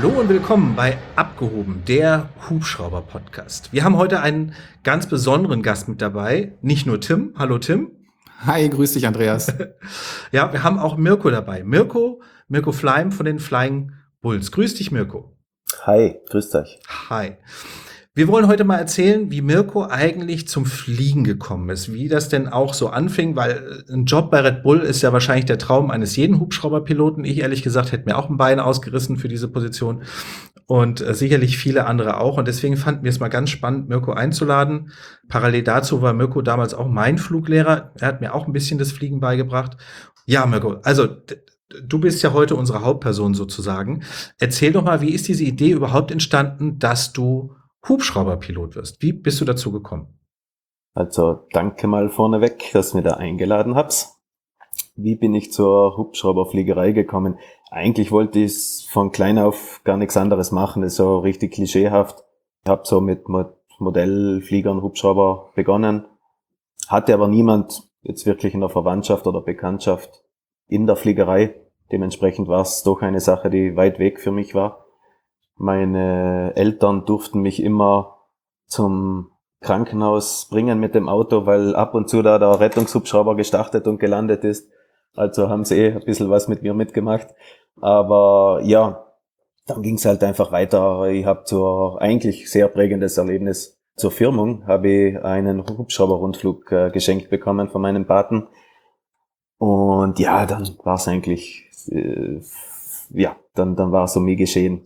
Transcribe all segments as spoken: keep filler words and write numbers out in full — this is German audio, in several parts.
Hallo und willkommen bei Abgehoben, der Hubschrauber-Podcast. Wir haben heute einen ganz besonderen Gast mit dabei, nicht nur Tim. Hallo Tim. Hi, grüß dich Andreas. Ja, wir haben auch Mirko dabei. Mirko, Mirko Fleim von den Flying Bulls. Grüß dich, Mirko. Hi, grüßt euch. Hi. Wir wollen heute mal erzählen, wie Mirko eigentlich zum Fliegen gekommen ist, wie das denn auch so anfing, weil ein Job bei Red Bull ist ja wahrscheinlich der Traum eines jeden Hubschrauberpiloten. Ich ehrlich gesagt hätte mir auch ein Bein ausgerissen für diese Position und äh, sicherlich viele andere auch. Und deswegen fanden wir es mal ganz spannend, Mirko einzuladen. Parallel dazu war Mirko damals auch mein Fluglehrer. Er hat mir auch ein bisschen das Fliegen beigebracht. Ja, Mirko, also d- du bist ja heute unsere Hauptperson sozusagen. Erzähl doch mal, wie ist diese Idee überhaupt entstanden, dass du Hubschrauberpilot wirst? Wie bist du dazu gekommen? Also danke mal vorneweg, dass ihr mir da eingeladen habt. Wie bin ich zur Hubschrauberfliegerei gekommen? Eigentlich wollte ich von klein auf gar nichts anderes machen, das ist so richtig klischeehaft. Ich habe so mit Mo- Modellfliegern, Hubschrauber begonnen, hatte aber niemand jetzt wirklich in der Verwandtschaft oder Bekanntschaft in der Fliegerei. Dementsprechend war es doch eine Sache, die weit weg für mich war. Meine Eltern durften mich immer zum Krankenhaus bringen mit dem Auto, weil ab und zu da der Rettungshubschrauber gestartet und gelandet ist. Also haben sie eh ein bisschen was mit mir mitgemacht. Aber ja, dann ging es halt einfach weiter. Ich habe zur eigentlich sehr prägendes Erlebnis zur Firmung, habe ich einen Hubschrauberrundflug äh, geschenkt bekommen von meinem Paten. Und ja, dann war es eigentlich, äh, ja, dann, dann war es um mich geschehen.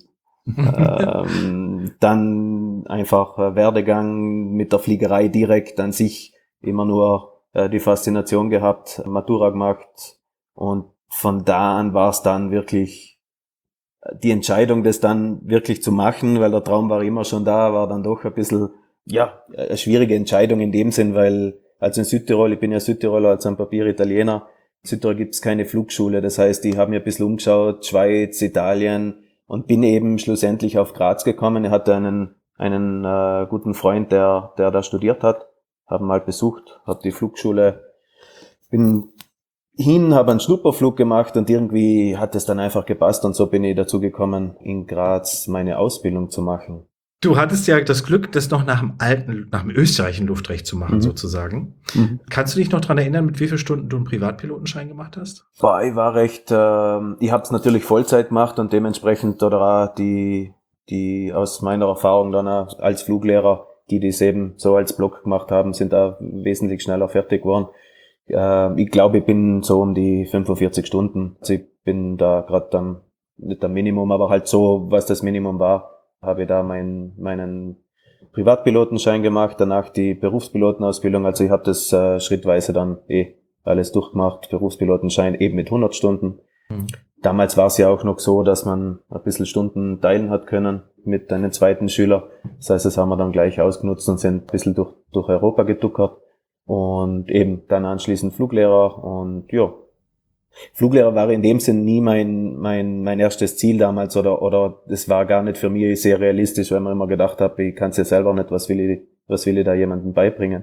ähm, dann einfach äh, Werdegang mit der Fliegerei direkt an sich, immer nur äh, die Faszination gehabt, Matura gemacht und von da an war es dann wirklich äh, die Entscheidung, das dann wirklich zu machen, weil der Traum war immer schon da, war dann doch ein bisschen, ja, eine schwierige Entscheidung in dem Sinn, weil also in Südtirol, ich bin ja Südtiroler, also am Papier Italiener, in Südtirol gibt es keine Flugschule, das heißt, ich habe mir ein bisschen umgeschaut, Schweiz, Italien, und bin eben schlussendlich auf Graz gekommen. Ich hatte einen einen äh, guten Freund, der der da studiert hat, habe mal besucht, habe die Flugschule, bin hin, habe einen Schnupperflug gemacht und irgendwie hat es dann einfach gepasst und so bin ich dazu gekommen, in Graz meine Ausbildung zu machen. Du hattest ja das Glück, das noch nach dem alten, nach dem österreichischen Luftrecht zu machen, Mhm. sozusagen. Mhm. Kannst du dich noch dran erinnern, mit wie vielen Stunden du einen Privatpilotenschein gemacht hast? Boah, ich war recht, ähm, ich habe es natürlich Vollzeit gemacht und dementsprechend oder auch die, die aus meiner Erfahrung dann auch als Fluglehrer, die das eben so als Block gemacht haben, sind da wesentlich schneller fertig geworden. Äh, ich glaube, ich bin so um die fünfundvierzig Stunden. Also ich bin da gerade dann nicht am Minimum, aber halt so, was das Minimum war, habe ich da meinen meinen Privatpilotenschein gemacht, danach die Berufspilotenausbildung. Also ich habe das äh, schrittweise dann eh alles durchgemacht, Berufspilotenschein eben mit hundert Stunden. Mhm. Damals war es ja auch noch so, dass man ein bisschen Stunden teilen hat können mit einem zweiten Schüler. Das heißt, das haben wir dann gleich ausgenutzt und sind ein bisschen durch, durch Europa getuckert. Und eben dann anschließend Fluglehrer und ja, Fluglehrer war in dem Sinn nie mein mein mein erstes Ziel damals oder oder das war gar nicht für mich sehr realistisch, weil man immer gedacht habe, ich kann es ja selber nicht, was will ich was will ich da jemandem beibringen.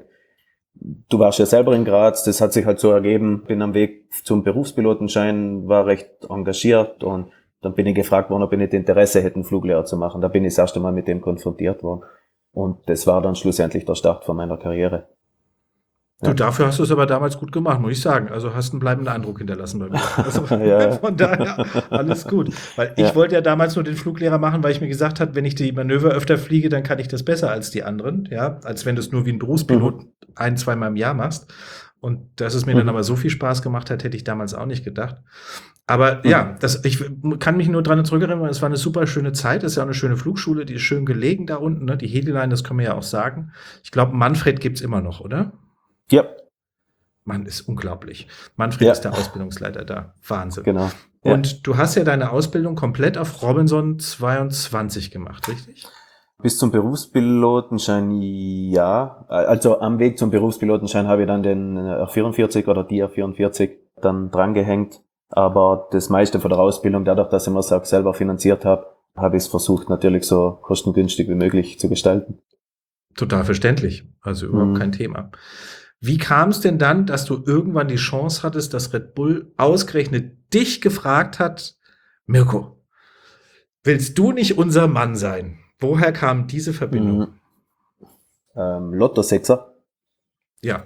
Du warst ja selber in Graz, das hat sich halt so ergeben, bin am Weg zum Berufspilotenschein, war recht engagiert und dann bin ich gefragt worden, ob ich nicht Interesse hätte, einen Fluglehrer zu machen. Da bin ich das erste Mal mit dem konfrontiert worden und das war dann schlussendlich der Start von meiner Karriere. Du, Ja. dafür hast du es aber damals gut gemacht, muss ich sagen. Also hast einen bleibenden Eindruck hinterlassen bei mir. Also Ja. von daher alles gut. Weil ich Ja. wollte ja damals nur den Fluglehrer machen, weil ich mir gesagt habe, wenn ich die Manöver öfter fliege, dann kann ich das besser als die anderen, ja, als wenn du es nur wie ein Berufspilot Mhm. ein, zweimal im Jahr machst. Und dass es mir Mhm. dann aber so viel Spaß gemacht hat, hätte ich damals auch nicht gedacht. Aber Mhm. ja, das, ich kann mich nur dran zurückerinnern, weil es war eine super schöne Zeit. Es ist ja auch eine schöne Flugschule, die ist schön gelegen da unten, ne? Die Heliline, das können wir ja auch sagen. Ich glaube, Manfred gibt's immer noch, oder? Ja, Mann, ist unglaublich. Manfred Ja. ist der Ausbildungsleiter da. Wahnsinn. genau. Ja. Und du hast ja deine Ausbildung komplett auf Robinson zweiundzwanzig gemacht, richtig? Bis zum Berufspilotenschein, ja. Also am Weg zum Berufspilotenschein habe ich dann den R vierundvierzig oder die R vierundvierzig dann drangehängt. Aber das meiste von der Ausbildung, dadurch, dass ich mir auch selber finanziert habe, habe ich es versucht, natürlich so kostengünstig wie möglich zu gestalten. Total verständlich. Also überhaupt Mhm. kein Thema. Wie kam es denn dann, dass du irgendwann die Chance hattest, dass Red Bull ausgerechnet dich gefragt hat, Mirko, Willst du nicht unser Mann sein? Woher kam diese Verbindung? Mhm. Ähm, Lotto-Sechser. Ja.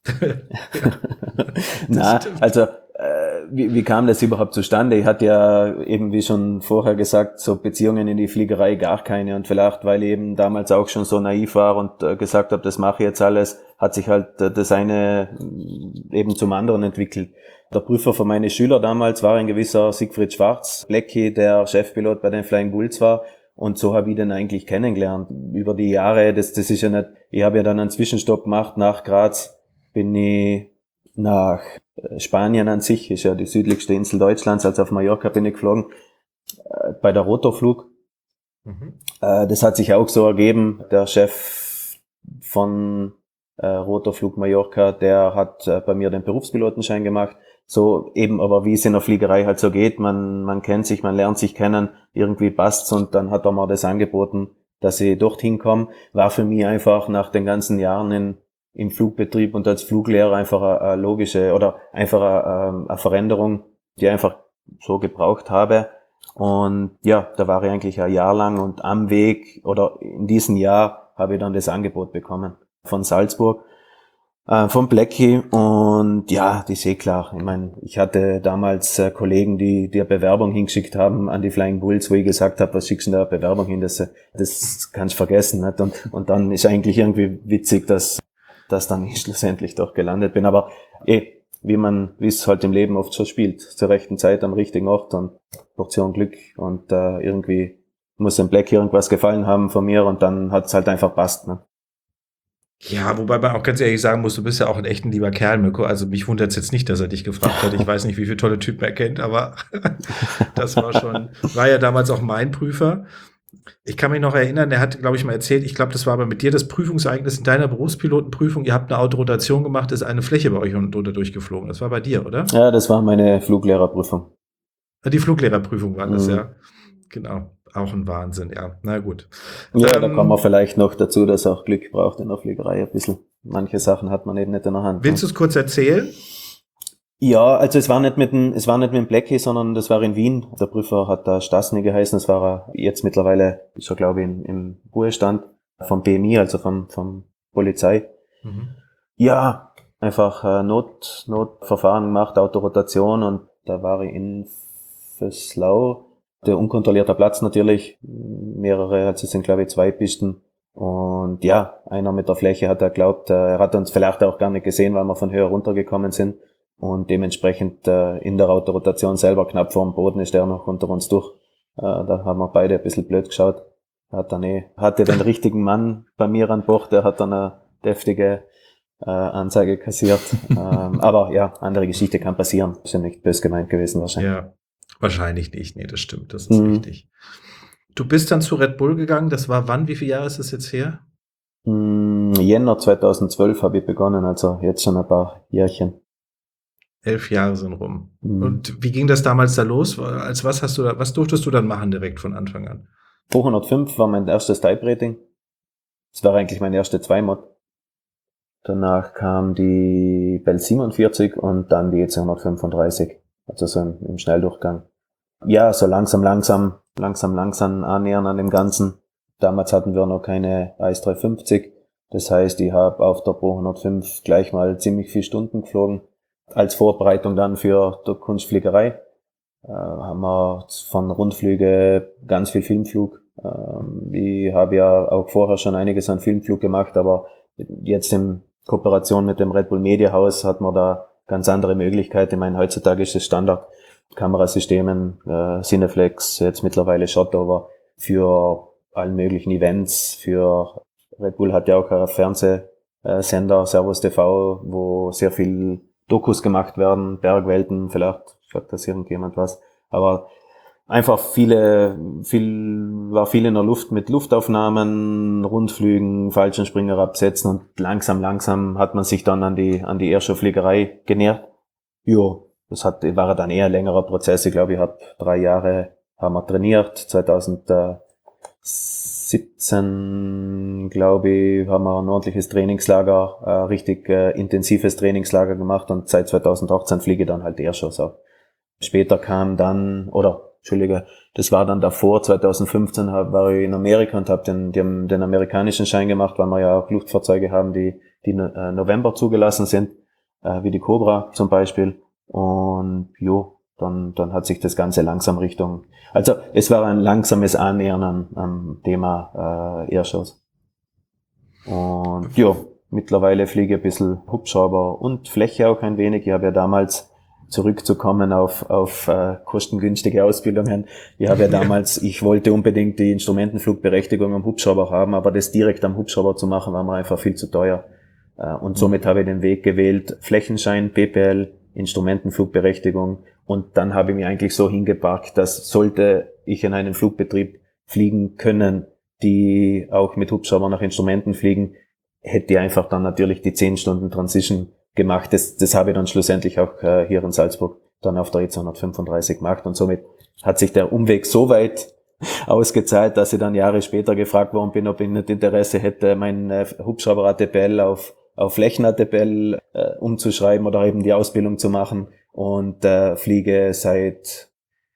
Na, stimmt. also äh, wie, wie kam das überhaupt zustande? Ich hatte ja eben, wie schon vorher gesagt, so Beziehungen in die Fliegerei gar keine, und vielleicht, weil ich eben damals auch schon so naiv war und äh, gesagt habe, das mache ich jetzt alles, hat sich halt äh, das eine äh, eben zum anderen entwickelt. Der Prüfer für meine Schüler damals war ein gewisser Siegfried Schwarz, Blackie, der Chefpilot bei den Flying Bulls war. Und so habe ich den eigentlich kennengelernt. Über die Jahre, das, das ist ja nicht, ich habe ja dann einen Zwischenstopp gemacht nach Graz, bin ich nach Spanien an sich, ist ja die südlichste Insel Deutschlands, also auf Mallorca bin ich geflogen, äh, bei der Rotorflug. Mhm. Äh, das hat sich auch so ergeben, der Chef von äh, Rotorflug Mallorca, der hat äh, bei mir den Berufspilotenschein gemacht. So eben, aber wie es in der Fliegerei halt so geht, man man kennt sich, man lernt sich kennen, irgendwie passt's, und dann hat er mir das angeboten, dass ich dorthin komme. War für mich einfach nach den ganzen Jahren in, im Flugbetrieb und als Fluglehrer einfach eine, eine logische oder einfach eine, eine Veränderung, die ich einfach so gebraucht habe. Und ja, da war ich eigentlich ein Jahr lang, und am Weg oder in diesem Jahr habe ich dann das Angebot bekommen von Salzburg. Äh, vom Blackie, und ja, das ist eh klar. Ich meine, ich hatte damals äh, Kollegen, die die eine Bewerbung hingeschickt haben an die Flying Bulls, wo ich gesagt habe, was schickst du da eine Bewerbung hin? Das, das kannst du vergessen. Nicht? Und, und dann ist eigentlich irgendwie witzig, dass, dass dann ich schlussendlich doch gelandet bin. Aber eh, wie man, wie es halt im Leben oft so spielt, zur rechten Zeit am richtigen Ort und Portion Glück, und äh, irgendwie muss dem Blackie irgendwas gefallen haben von mir, und dann hat es halt einfach passt. Ne? Ja, wobei man auch ganz ehrlich sagen muss, du bist ja auch ein echt ein lieber Kerl, Mirko. Also mich wundert es jetzt nicht, dass er dich gefragt hat. Ich weiß nicht, wie viele tolle Typen er kennt, aber das war schon, war ja damals auch mein Prüfer. Ich kann mich noch erinnern, der hat, glaube ich, mal erzählt, ich glaube, das war aber mit dir das Prüfungsereignis in deiner Berufspilotenprüfung. Ihr habt eine Autorotation gemacht, ist eine Fläche bei euch drunter durchgeflogen. Das war bei dir, oder? Ja, das war meine Fluglehrerprüfung. Die Fluglehrerprüfung war das, Mhm. ja. Genau. Auch ein Wahnsinn, ja. Na gut. Ja, ähm, da kommen wir vielleicht noch dazu, dass auch Glück braucht in der Fliegerei ein bisschen. Manche Sachen hat man eben nicht in der Hand. Willst du es kurz erzählen? Ja, also es war nicht mit dem, es war nicht mit dem Blackie, sondern das war in Wien. Der Prüfer hat da Stasny geheißen. Das war er jetzt mittlerweile, ist er glaube ich im, im Ruhestand vom B M I, also vom, vom Polizei. Mhm. Ja, einfach äh, Not, Notverfahren gemacht, Autorotation, und da war ich in Föslau. Der unkontrollierter Platz natürlich, mehrere, also es sind glaube ich zwei Pisten, und ja, einer mit der Fläche hat er glaubt, er hat uns vielleicht auch gar nicht gesehen, weil wir von höher runtergekommen sind, und dementsprechend äh, in der Autorotation selber knapp vor dem Boden ist der noch unter uns durch. Äh, da haben wir beide ein bisschen blöd geschaut. Hat dann eh, hatte den richtigen Mann bei mir an Bord, der hat dann eine deftige äh, Anzeige kassiert. ähm, aber ja, andere Geschichte kann passieren. Ist ja nicht böse gemeint gewesen wahrscheinlich. Ja, wahrscheinlich nicht. Nee, das stimmt. Das ist Mhm. richtig. Du bist dann zu Red Bull gegangen. Das war wann? Wie viele Jahre ist das jetzt her? Mm, Jänner zweitausendzwölf habe ich begonnen, also jetzt schon ein paar Jährchen. Elf Jahre sind rum. Mhm. Und wie ging das damals da los? Als was hast du da, was durftest du dann machen direkt von Anfang an? zweihundertfünf war mein erstes Type-Rating. Das war eigentlich meine erste Zwei-Mod. Danach kam die Bell siebenundvierzig und dann die E C hundertfünfunddreißig. Also so im, im Schnelldurchgang. Ja, so langsam, langsam, langsam, langsam annähern an dem Ganzen. Damals hatten wir noch keine A S dreihundertfünfzig. Das heißt, ich habe auf der Pro hundertfünf gleich mal ziemlich viele Stunden geflogen. Als Vorbereitung dann für die Kunstfliegerei äh, haben wir von Rundflüge ganz viel Filmflug. Ähm, ich habe ja auch vorher schon einiges an Filmflug gemacht, aber jetzt in Kooperation mit dem Red Bull Media House hat man da ganz andere Möglichkeiten. Ich meine, heutzutage ist es Standard. Kamerasystemen, äh, Cineflex, jetzt mittlerweile Shotover für allen möglichen Events. Für Red Bull hat ja auch einen Fernsehsender, Servus T V, wo sehr viel Dokus gemacht werden, Bergwelten, vielleicht sagt das irgendjemand was. Aber einfach viele, viel, war viel in der Luft mit Luftaufnahmen, Rundflügen, Fallschirmspringer absetzen, und langsam, langsam hat man sich dann an die, an die Airshowfliegerei genähert. Jo. Das hat, war dann eher ein längerer Prozess. Ich glaube, ich habe drei Jahre haben wir trainiert. zweitausendsiebzehn, glaube ich, haben wir ein ordentliches Trainingslager, äh, richtig äh, intensives Trainingslager gemacht, und seit zweitausendachtzehn fliege ich dann halt Airshows auch. Später kam dann, oder Entschuldige, das war dann davor, zwanzig fünfzehn hab, war ich in Amerika und habe den, den, den amerikanischen Schein gemacht, weil wir ja auch Luftfahrzeuge haben, die, die äh, November zugelassen sind, äh, wie die Cobra zum Beispiel. Und jo, dann, dann hat sich das Ganze langsam Richtung, also es war ein langsames Annähern am, am Thema äh, Airshows. Und jo, mittlerweile fliege ich ein bisschen Hubschrauber und Fläche auch ein wenig. Ich habe ja damals, zurückzukommen auf, auf äh, kostengünstige Ausbildungen. Ich habe ja damals, ich wollte unbedingt die Instrumentenflugberechtigung am Hubschrauber haben, aber das direkt am Hubschrauber zu machen, war mir einfach viel zu teuer. Äh, und somit habe ich den Weg gewählt, Flächenschein, P P L, Instrumentenflugberechtigung. Und dann habe ich mich eigentlich so hingepackt, dass sollte ich in einen Flugbetrieb fliegen können, die auch mit Hubschrauber nach Instrumenten fliegen, hätte ich einfach dann natürlich die zehn Stunden Transition gemacht. Das, das habe ich dann schlussendlich auch äh, hier in Salzburg dann auf der E zweihundertfünfunddreißig gemacht und somit hat sich der Umweg so weit ausgezahlt, dass ich dann Jahre später gefragt worden bin, ob ich nicht Interesse hätte, meinen äh, Hubschrauber A T P L auf, auf Flächen-A T P L äh, umzuschreiben oder eben die Ausbildung zu machen und äh, fliege seit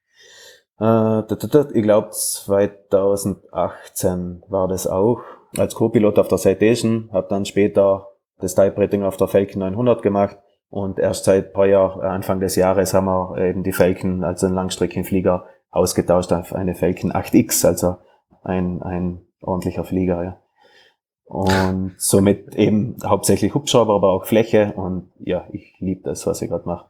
äh, ich glaube zweitausendachtzehn war das auch als Co-Pilot auf der Citation, habe dann später das Type-Rating auf der Falcon neunhundert gemacht und erst seit ein paar Jahren, Anfang des Jahres, haben wir eben die Falcon, also einen Langstreckenflieger, ausgetauscht auf eine Falcon acht X, also ein, ein ordentlicher Flieger, ja. Und somit eben hauptsächlich Hubschrauber, aber auch Fläche und ja, ich liebe das, was ich gerade mache.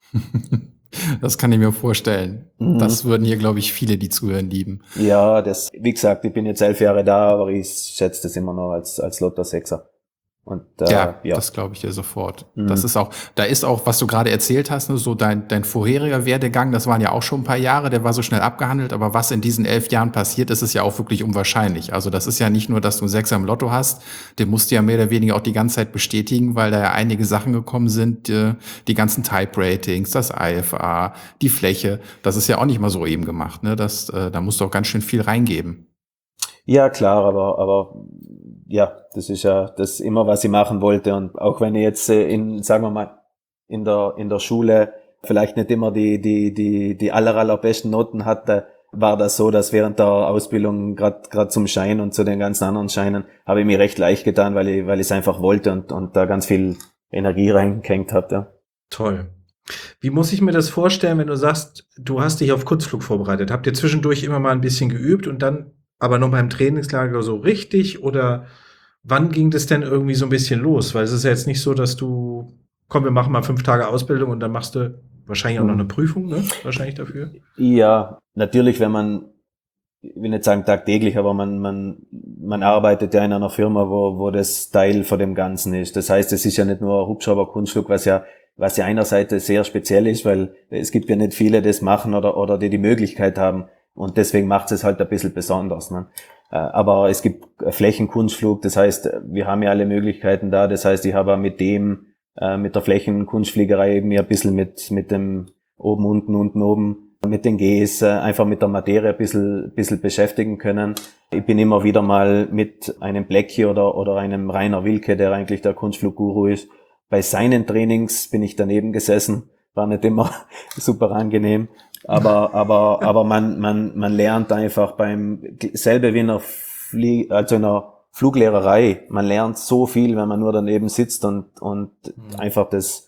Das kann ich mir vorstellen. Mhm. Das würden hier, glaube ich, viele, die zuhören, lieben. Ja, das, wie gesagt, ich bin jetzt elf Jahre da, aber ich schätze das immer noch als, als Lotto Sechser. Und, äh, ja, ja, das glaube ich dir sofort. Mhm. Das ist auch, da ist auch, was du gerade erzählt hast, ne, so dein, dein vorheriger Werdegang, das waren ja auch schon ein paar Jahre, der war so schnell abgehandelt, aber was in diesen elf Jahren passiert, ist es ja auch wirklich unwahrscheinlich. Also das ist ja nicht nur, dass du einen Sechser im Lotto hast, den musst du ja mehr oder weniger auch die ganze Zeit bestätigen, weil da ja einige Sachen gekommen sind, die, die ganzen Type-Ratings, das I F A, die Fläche, das ist ja auch nicht mal so eben gemacht, ne? Das, äh, da musst du auch ganz schön viel reingeben. Ja, klar, aber, aber, ja, das ist ja das immer, was ich machen wollte. Und auch wenn ich jetzt äh, in, sagen wir mal, in der, in der Schule vielleicht nicht immer die, die, die, die aller, allerbesten Noten hatte, war das so, dass während der Ausbildung, gerade, gerade zum Schein und zu den ganzen anderen Scheinen, habe ich mir recht leicht getan, weil ich, weil ich es einfach wollte und, und da ganz viel Energie reingehängt habe, ja. Toll. Wie muss ich mir das vorstellen, wenn du sagst, du hast dich auf Kurzflug vorbereitet? Habt ihr zwischendurch immer mal ein bisschen geübt und dann aber noch beim Trainingslager so richtig? Oder wann ging das denn irgendwie so ein bisschen los? Weil es ist ja jetzt nicht so, dass du, komm, wir machen mal fünf Tage Ausbildung und dann machst du wahrscheinlich auch noch eine Prüfung, ne? Wahrscheinlich dafür. Ja, natürlich, wenn man, ich will nicht sagen tagtäglich, aber man, man, man arbeitet ja in einer Firma, wo, wo das Teil von dem Ganzen ist. Das heißt, es ist ja nicht nur Hubschrauber-Kunstflug, was ja, was ja einerseits sehr speziell ist, weil es gibt ja nicht viele, die das machen oder, oder die die Möglichkeit haben. Und deswegen macht es halt ein bisschen besonders, ne? Aber es gibt Flächenkunstflug, das heißt, wir haben ja alle Möglichkeiten da. Das heißt, ich habe mit dem, mit der Flächenkunstfliegerei eben ein bisschen mit, mit dem oben, unten, unten, oben, mit den Gs, einfach mit der Materie ein bisschen, bisschen beschäftigen können. Ich bin immer wieder mal mit einem Blackie oder, oder einem Rainer Wilke, der eigentlich der Kunstflugguru ist. Bei seinen Trainings bin ich daneben gesessen, war nicht immer super angenehm. Aber, aber, aber man, man, man lernt einfach beim, selbe wie in einer Flie also in einer Fluglehrerei. Man lernt so viel, wenn man nur daneben sitzt und, und mhm. einfach das,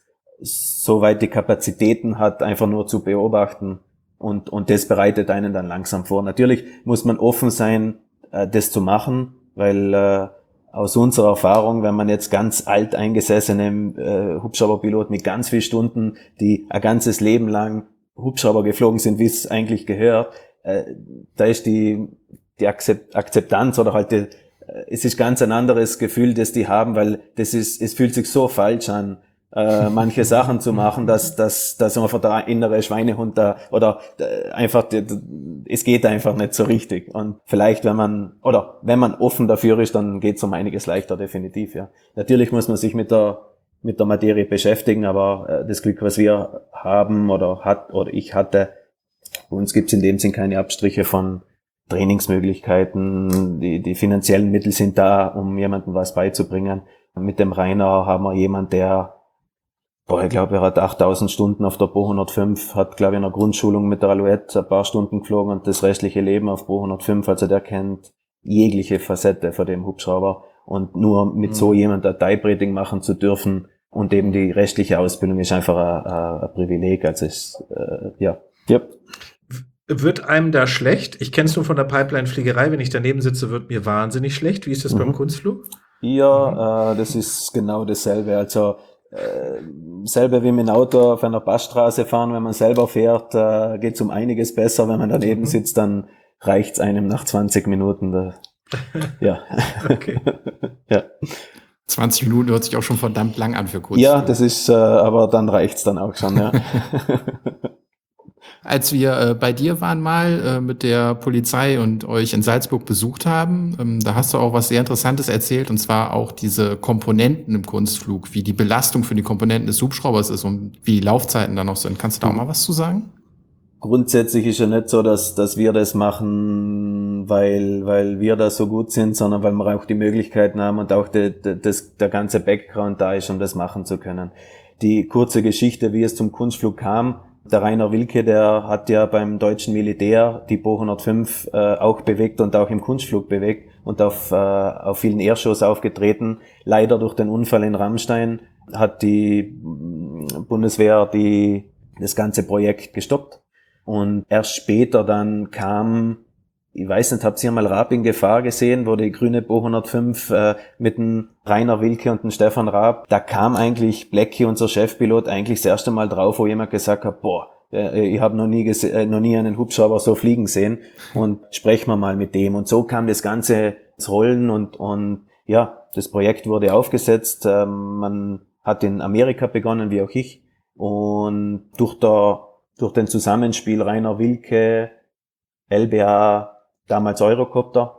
so weit die Kapazitäten hat, einfach nur zu beobachten. Und, und das bereitet einen dann langsam vor. Natürlich muss man offen sein, das zu machen, weil, äh, aus unserer Erfahrung, wenn man jetzt ganz alt eingesessene äh, Hubschrauberpilot mit ganz vielen Stunden, die ein ganzes Leben lang Hubschrauber geflogen sind, wie es eigentlich gehört, äh, da ist die die Akzeptanz oder halt die, äh, es ist ganz ein anderes Gefühl, das die haben, weil das ist, es fühlt sich so falsch an, äh, manche Sachen zu machen, dass dass dass einfach der innere Schweinehund da oder äh, einfach die, es geht einfach nicht so richtig. Und vielleicht, wenn man oder wenn man offen dafür ist, dann geht's um einiges leichter, definitiv, ja. Natürlich muss man sich mit der mit der Materie beschäftigen, aber äh, das Glück, was wir haben oder hat oder ich hatte, bei uns gibt's in dem Sinn keine Abstriche von Trainingsmöglichkeiten, die, die finanziellen Mittel sind da, um jemandem was beizubringen. Mit dem Rainer haben wir jemand, der Boah, ich glaube, er hat achttausend Stunden auf der Bo hundertfünf, hat, glaube ich, in der Grundschulung mit der Alouette ein paar Stunden geflogen und das restliche Leben auf Bo hundertfünf. Also der kennt jegliche Facette von dem Hubschrauber. Und nur mit mhm. so jemand ein Type-Rating machen zu dürfen und eben die restliche Ausbildung ist einfach ein, ein, ein Privileg. Also ist, äh, ja. Yep. Wird einem da schlecht? Ich kenne es nur von der Pipeline-Fliegerei. Wenn ich daneben sitze, wird mir wahnsinnig schlecht. Wie ist das mhm. beim Kunstflug? Ja, mhm. äh, das ist genau dasselbe. Also äh, selber wie mit dem Auto auf einer Passstraße fahren, wenn man selber fährt, äh, geht's um einiges besser. Wenn man daneben mhm. sitzt, dann reicht's einem nach zwanzig Minuten. Da, ja. Okay. Ja. zwanzig Minuten hört sich auch schon verdammt lang an für Kunstflug. Ja, das ist, äh, aber dann reicht's dann auch schon, ja. Als wir äh, bei dir waren mal äh, mit der Polizei und euch in Salzburg besucht haben, ähm, da hast du auch was sehr Interessantes erzählt, und zwar auch diese Komponenten im Kunstflug, wie die Belastung für die Komponenten des Hubschraubers ist und wie die Laufzeiten da noch sind. Kannst du da auch mal was zu sagen? Grundsätzlich ist ja nicht so, dass, dass wir das machen, weil, weil wir da so gut sind, sondern weil wir auch die Möglichkeiten haben und auch de, de, das, der ganze Background da ist, um das machen zu können. Die kurze Geschichte, wie es zum Kunstflug kam: Der Rainer Wilke, der hat ja beim deutschen Militär die Bo hundertfünf äh, auch bewegt und auch im Kunstflug bewegt und auf, äh, auf vielen Airshows aufgetreten. Leider durch den Unfall in Rammstein hat die Bundeswehr die, das ganze Projekt gestoppt. Und erst später dann kam, ich weiß nicht, habt ihr mal Raab in Gefahr gesehen, wo die grüne Bo hundertfünf äh, mit dem Rainer Wilke und dem Stefan Raab, da kam eigentlich Blackie, unser Chefpilot, eigentlich das erste Mal drauf, wo jemand gesagt hat, boah, äh, ich habe noch nie gese- äh, noch nie einen Hubschrauber so fliegen sehen und sprechen wir mal mit dem. Und so kam das Ganze ins Rollen und und ja, das Projekt wurde aufgesetzt. Ähm, man hat in Amerika begonnen, wie auch ich, und durch der durch den Zusammenspiel Rainer Wilke, L B A, damals Eurocopter,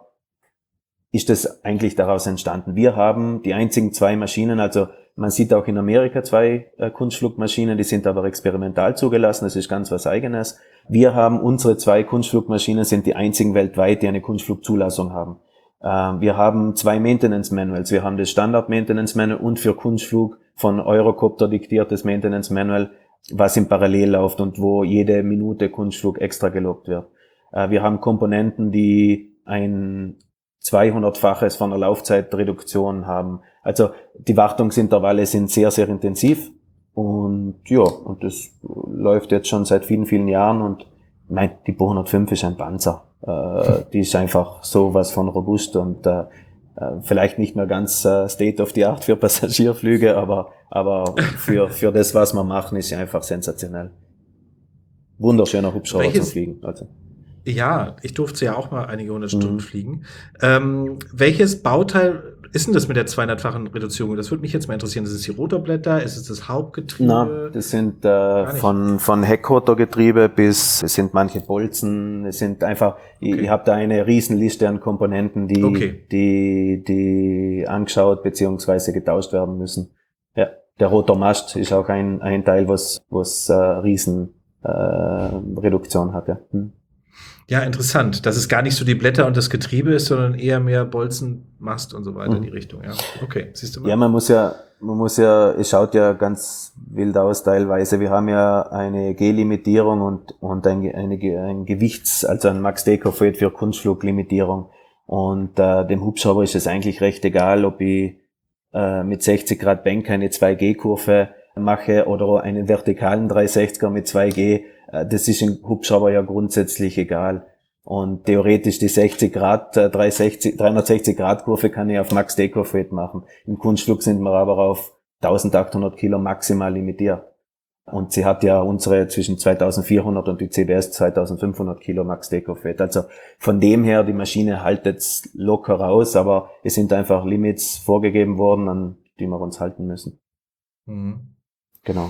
ist das eigentlich daraus entstanden. Wir haben die einzigen zwei Maschinen, also man sieht auch in Amerika zwei äh, Kunstflugmaschinen, die sind aber experimental zugelassen, das ist ganz was Eigenes. Wir haben unsere zwei Kunstflugmaschinen, sind die einzigen weltweit, die eine Kunstflugzulassung haben. Äh, wir haben zwei Maintenance Manuals, wir haben das Standard Maintenance Manual und für Kunstflug von Eurocopter diktiertes Maintenance Manual, was im Parallel läuft und wo jede Minute Kunstflug extra gelobt wird. Äh, wir haben Komponenten, die ein zweihundertfaches von der Laufzeitreduktion haben. Also die Wartungsintervalle sind sehr, sehr intensiv und ja, und das läuft jetzt schon seit vielen, vielen Jahren und ich meine, die Bo hundertfünf ist ein Panzer. Äh, die ist einfach sowas von robust und äh, vielleicht nicht mehr ganz äh, State of the Art für Passagierflüge, aber aber für für das, was wir machen, ist sie einfach sensationell. Wunderschöner Hubschrauber Welches, zum Fliegen. Also. Ja, ich durfte ja auch mal einige hundert Stunden mhm. fliegen. Ähm, welches Bauteil ist denn das mit der zweihundertfachen Reduzierung? Das würde mich jetzt mal interessieren. Ist es die Rotorblätter? Ist es das Hauptgetriebe? Na, das sind äh, von von Heckrotorgetriebe bis, es sind manche Bolzen, es sind einfach, okay. ich, ich habe da eine Riesenliste an Komponenten, die okay. die die angeschaut beziehungsweise getauscht werden müssen. Ja, der Rotormast ist auch ein ein Teil, was was äh, Riesen äh, Reduktion hat. Ja. Hm. Ja, interessant, dass es gar nicht so die Blätter und das Getriebe ist, sondern eher mehr Bolzen, Mast und so weiter in die Richtung. Ja, okay, siehst du mal. Ja, man muss ja, man muss ja, es schaut ja ganz wild aus teilweise. Wir haben ja eine G-Limitierung und und ein, eine, ein Gewichts, also ein Max-Dekofred für Kunstfluglimitierung. Und äh, dem Hubschrauber ist es eigentlich recht egal, ob ich äh, mit sechzig Grad Bank eine zwei G-Kurve mache oder einen vertikalen dreihundertsechziger mit zwei G. Das ist im Hubschrauber ja grundsätzlich egal. Und theoretisch die sechzig Grad, dreihundertsechzig Grad Kurve kann ich auf Max Dekofred machen. Im Kunstflug sind wir aber auf eintausendachthundert Kilo maximal limitiert. Und sie hat ja unsere zwischen zweitausendvierhundert und die C B S zweitausendfünfhundert Kilo Max Dekofred. Also von dem her, die Maschine haltet locker raus, aber es sind einfach Limits vorgegeben worden, an die wir uns halten müssen. Mhm. Genau.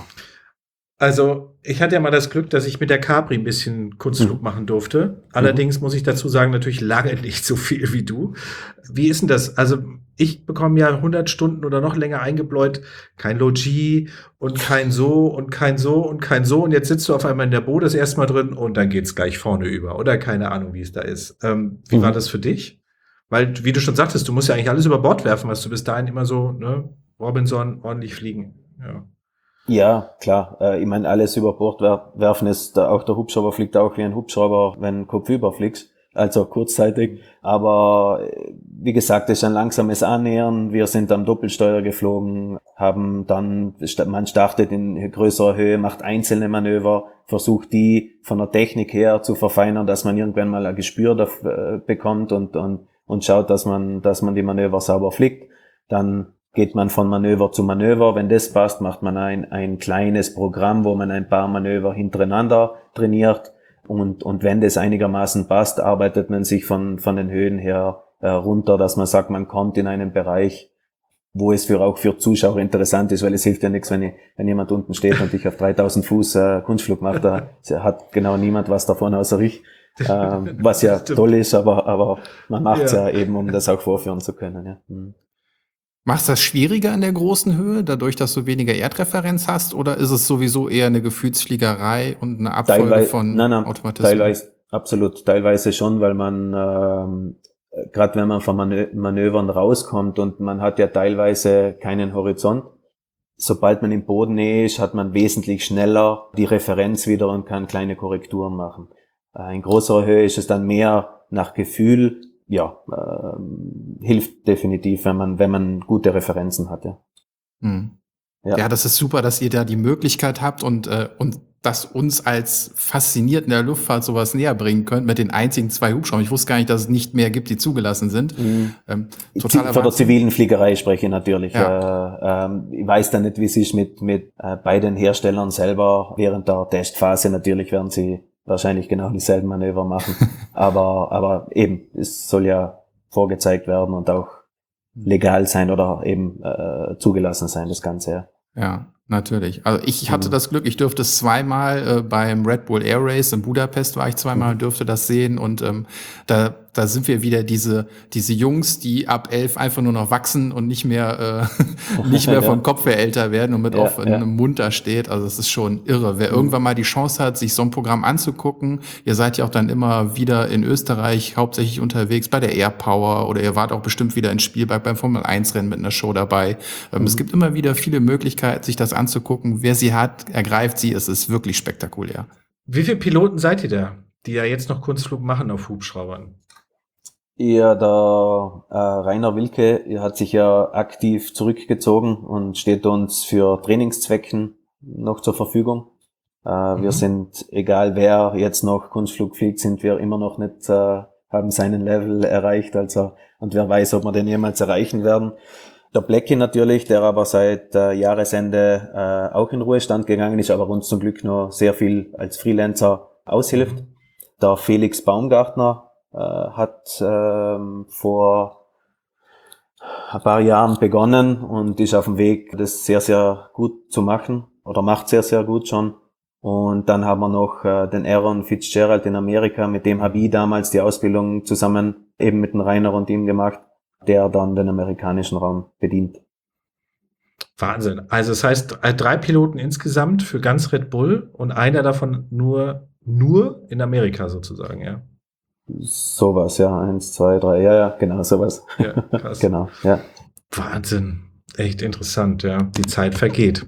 Also, ich hatte ja mal das Glück, dass ich mit der Capri ein bisschen Kunstflug mhm. machen durfte. Allerdings mhm. muss ich dazu sagen, natürlich lange nicht so viel wie du. Wie ist denn das? Also, ich bekomme ja hundert Stunden oder noch länger eingebläut, kein Low-G und kein so und kein so und kein so. Und jetzt sitzt du auf einmal in der Bo das erste Mal drin und dann geht's gleich vorne über. Oder keine Ahnung, wie es da ist. Ähm, wie mhm. war das für dich? Weil, wie du schon sagtest, du musst ja eigentlich alles über Bord werfen, was du bis dahin immer so, ne, Robinson, ordentlich fliegen. Ja. Ja, klar. Äh, ich meine, alles über Bord wer- werfen ist, da auch der Hubschrauber fliegt auch wie ein Hubschrauber, wenn du kopfüber fliegst, also kurzzeitig. Aber äh, wie gesagt, es ist ein langsames Annähern. Wir sind am Doppelsteuer geflogen, haben dann, man startet in größerer Höhe, macht einzelne Manöver, versucht die von der Technik her zu verfeinern, dass man irgendwann mal ein Gespür dafür, äh, bekommt und, und, und schaut, dass man, dass man die Manöver sauber fliegt. Dann geht man von Manöver zu Manöver. Wenn das passt, macht man ein, ein kleines Programm, wo man ein paar Manöver hintereinander trainiert. Und, und wenn das einigermaßen passt, arbeitet man sich von, von den Höhen her äh, runter, dass man sagt, man kommt in einen Bereich, wo es für auch für Zuschauer interessant ist, weil es hilft ja nichts, wenn, ich, wenn jemand unten steht und ich auf dreitausend Fuß äh, Kunstflug mache, da hat genau niemand was davon außer ich. Äh, was ja toll ist, aber, aber man macht es ja. ja eben, um das auch vorführen zu können. Ja. Hm. Machst du das schwieriger in der großen Höhe, dadurch, dass du weniger Erdreferenz hast, oder ist es sowieso eher eine Gefühlsfliegerei und eine Abfolge Teilweise, von nein, nein, Automatismen? Teilweise, absolut, teilweise schon, weil man, ähm, gerade wenn man von Manö Manövern rauskommt und man hat ja teilweise keinen Horizont, sobald man im Bodennähe ist, hat man wesentlich schneller die Referenz wieder und kann kleine Korrekturen machen. Äh, in größerer Höhe ist es dann mehr nach Gefühl. Ja, äh, hilft definitiv, wenn man wenn man gute Referenzen hat. Ja. Hm. Ja. Ja, das ist super, dass ihr da die Möglichkeit habt und äh, und das uns als fasziniert in der Luftfahrt sowas näher bringen könnt mit den einzigen zwei Hubschraubern. Ich wusste gar nicht, dass es nicht mehr gibt, die zugelassen sind. Mhm. Ähm, totaler Von der zivilen Fliegerei spreche ich natürlich. Ja. Äh, ähm, ich weiß dann nicht, wie es ist mit mit äh, bei den Herstellern selber. Während der Testphase natürlich werden sie wahrscheinlich genau dieselben Manöver machen. aber aber eben, es soll ja vorgezeigt werden und auch legal sein oder eben äh, zugelassen sein, das Ganze. Ja. Ja, natürlich. Also ich hatte das Glück, ich durfte es zweimal äh, beim Red Bull Air Race in Budapest war ich zweimal, Mhm. durfte das sehen und ähm, da da sind wir wieder diese diese Jungs, die ab elf einfach nur noch wachsen und nicht mehr äh, nicht mehr vom Ja. Kopf her älter werden und mit Ja, offenem ja. Mund da steht. Also es ist schon irre. Wer Mhm. irgendwann mal die Chance hat, sich so ein Programm anzugucken, ihr seid ja auch dann immer wieder in Österreich hauptsächlich unterwegs bei der Air Power oder ihr wart auch bestimmt wieder in Spielberg beim Formel eins Rennen mit einer Show dabei. Ähm, Mhm. Es gibt immer wieder viele Möglichkeiten, sich das anzugucken. Wer sie hat, ergreift sie. Es ist wirklich spektakulär. Wie viele Piloten seid ihr da, die ja jetzt noch Kunstflug machen auf Hubschraubern? Ja, der äh, Rainer Wilke hat sich ja aktiv zurückgezogen und steht uns für Trainingszwecken noch zur Verfügung. Äh, mhm. Wir sind, egal wer jetzt noch Kunstflug fliegt, sind wir immer noch nicht, äh, haben seinen Level erreicht, also, und wer weiß, ob wir den jemals erreichen werden. Der Blackie natürlich, der aber seit äh, Jahresende äh, auch in Ruhestand gegangen ist, aber uns zum Glück nur sehr viel als Freelancer aushilft. Mhm. Der Felix Baumgartner äh, hat ähm, vor ein paar Jahren begonnen und ist auf dem Weg, das sehr, sehr gut zu machen oder macht sehr, sehr gut schon. Und dann haben wir noch äh, den Aaron Fitzgerald in Amerika, mit dem habe ich damals die Ausbildung zusammen eben mit dem Rainer und ihm gemacht, der dann den amerikanischen Raum bedient. Wahnsinn. Also das heißt, drei Piloten insgesamt für ganz Red Bull und einer davon nur, nur in Amerika sozusagen, ja? Sowas, ja. Eins, zwei, drei, ja, ja, genau, sowas. Ja, krass. Genau, ja. Wahnsinn. Echt interessant, ja. Die Zeit vergeht.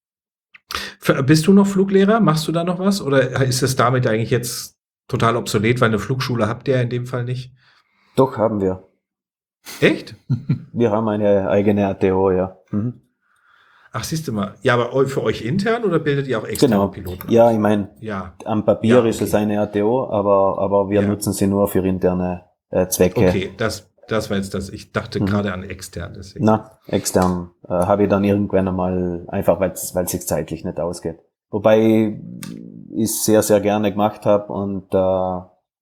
Bist du noch Fluglehrer? Machst du da noch was? Oder ist es damit eigentlich jetzt total obsolet, weil eine Flugschule habt ihr ja in dem Fall nicht? Doch, haben wir. Echt? Wir haben eine eigene A T O, ja. Mhm. Ach, siehst du mal. Ja, aber für euch intern oder bildet ihr auch externe genau. Piloten? Ja, ich meine, ja. am Papier ja, okay. ist es eine A T O, aber, aber wir ja. nutzen sie nur für interne äh, Zwecke. Okay, das, das war jetzt das. Ich dachte mhm. gerade an extern. Deswegen. Na, extern äh, habe ich dann irgendwann einmal, einfach weil es sich zeitlich nicht ausgeht. Wobei ich es sehr, sehr gerne gemacht habe und äh,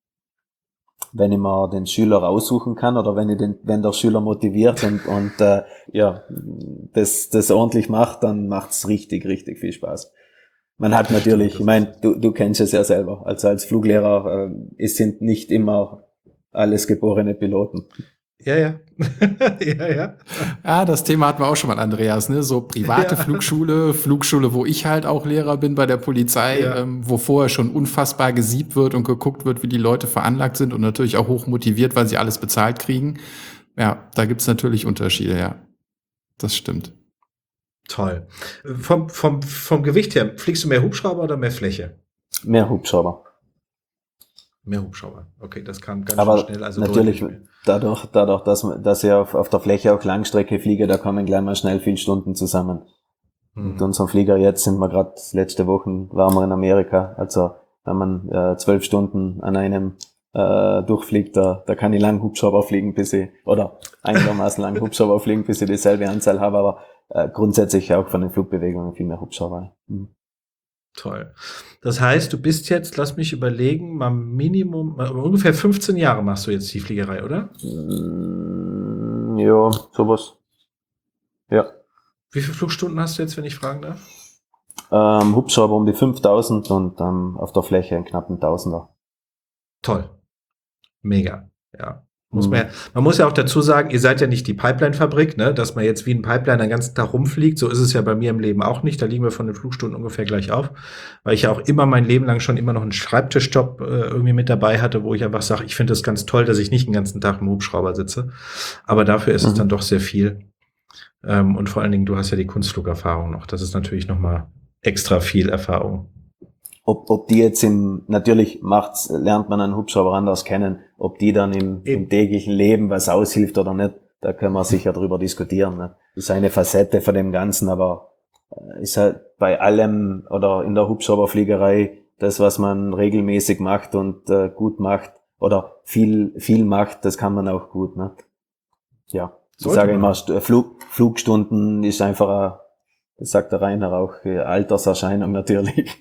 wenn ich mir den Schüler aussuchen kann oder wenn ich den, wenn der Schüler motiviert und, und äh, ja, das, das ordentlich macht, dann macht's richtig, richtig viel Spaß. Man hat natürlich, ich meine, du, du kennst es ja selber, also als Fluglehrer, äh, es sind nicht immer alles geborene Piloten. Ja, ja. ja, ja. Ja, das Thema hatten wir auch schon mal, Andreas, ne? So private ja. Flugschule, Flugschule, wo ich halt auch Lehrer bin bei der Polizei, ja. ähm, wo vorher schon unfassbar gesiebt wird und geguckt wird, wie die Leute veranlagt sind und natürlich auch hoch motiviert, weil sie alles bezahlt kriegen. Ja, da gibt's natürlich Unterschiede, ja. Das stimmt. Toll. Vom, vom, vom Gewicht her, fliegst du mehr Hubschrauber oder mehr Fläche? Mehr Hubschrauber. Mehr Hubschrauber. Okay, das kam ganz Aber schön schnell. Also natürlich, deutlich mehr. dadurch, dadurch, dass, dass ich auf, auf der Fläche auch Langstrecke fliege, da kommen gleich mal schnell viele Stunden zusammen. Hm. Mit unserem Flieger jetzt sind wir gerade letzte Woche waren wir in Amerika. Also wenn man äh, zwölf Stunden an einem äh, durchfliegt, da, da kann ich lang Hubschrauber fliegen, bis ich, oder einigermaßen lang Hubschrauber fliegen, bis ich dieselbe Anzahl habe, aber äh, grundsätzlich auch von den Flugbewegungen viel mehr Hubschrauber. Mhm. Toll. Das heißt, du bist jetzt, lass mich überlegen, mal Minimum, mal ungefähr fünfzehn Jahre machst du jetzt die Fliegerei, oder? Mm, ja, sowas. Ja. Wie viele Flugstunden hast du jetzt, wenn ich fragen darf? Ähm, Hubschrauber um die fünftausend und ähm, auf der Fläche einen knappen Tausender. Toll. Mega. Ja. Muss Mhm. man, ja, man muss ja auch dazu sagen, ihr seid ja nicht die Pipeline-Fabrik, ne, dass man jetzt wie ein Pipeline den ganzen Tag rumfliegt. So ist es ja bei mir im Leben auch nicht. Da liegen wir von den Flugstunden ungefähr gleich auf, weil ich ja auch immer mein Leben lang schon immer noch einen Schreibtischjob äh, irgendwie mit dabei hatte, wo ich einfach sage, ich finde es ganz toll, dass ich nicht den ganzen Tag im Hubschrauber sitze. Aber dafür ist Mhm. es dann doch sehr viel. Ähm, und vor allen Dingen, du hast ja die Kunstflugerfahrung noch. Das ist natürlich noch mal extra viel Erfahrung. Ob, ob die jetzt im, natürlich macht's, lernt man einen Hubschrauber anders kennen, ob die dann im, im täglichen Leben was aushilft oder nicht, da können wir sicher drüber diskutieren. Ne? Ist eine Facette von dem Ganzen, aber äh, ist halt bei allem oder in der Hubschrauberfliegerei das, was man regelmäßig macht und äh, gut macht oder viel, viel macht, das kann man auch gut. Ne? Ja, ich Sollte sage man. immer, St- Flug, Flugstunden ist einfach, ein, das sagt der Rainer auch, äh, Alterserscheinung natürlich.